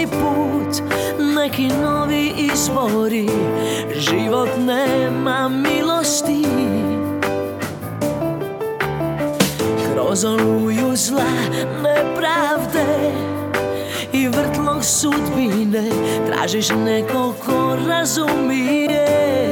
novi put, neki novi izbori. Život nema milosti. Kroz oluju zla, nepravde i vrtlog sudbine tražiš nekog ko razumije.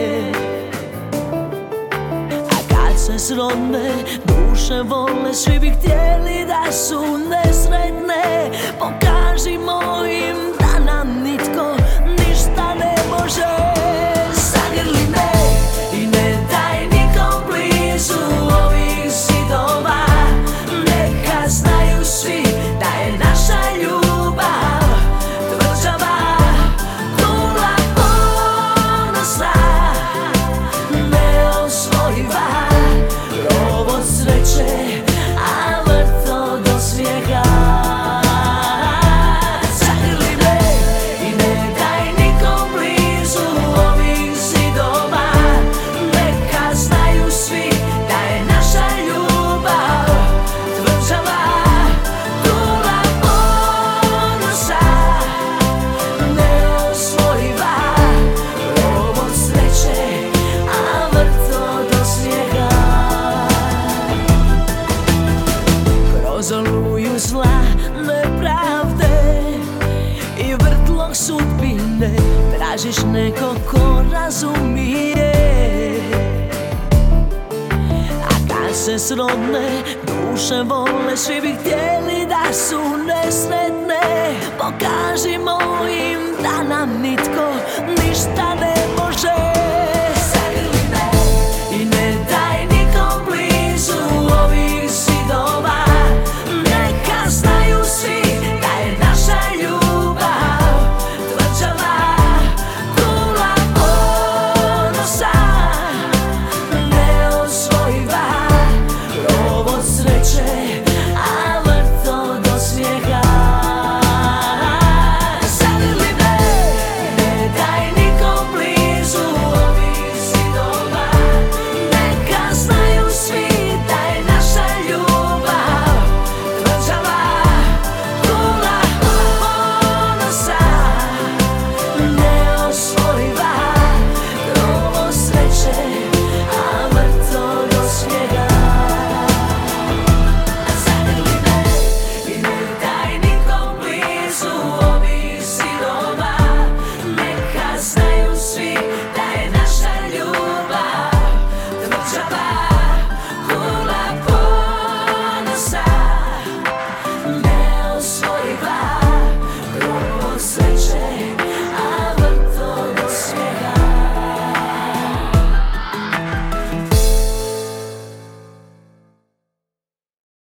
A kad se srodne duše vole, svi bi htjeli da su nesretne. Pokažimo im da nam nitko ništa ne može. Zagrli me i ne daj nikom blizu ovih zidova. Neka znaju svi da je naša ljubav tvrđava, krula ponosa, neosvojiva, rov od sreće, a vrto do smijeha. Zagrli me i ne daj nikom blizu ovih zidova. Neka znaju svi da je naša ljubav tvrđava, krula ponosa, neosvojiva, rov od sreće, a vrto do smijeha. Kroz oluju zla, nepravde i vrtlog sudbine tražiš nekog ko razumije. A kad se srodne duše vole, svi bi htjeli da su nesretne. Pokažimo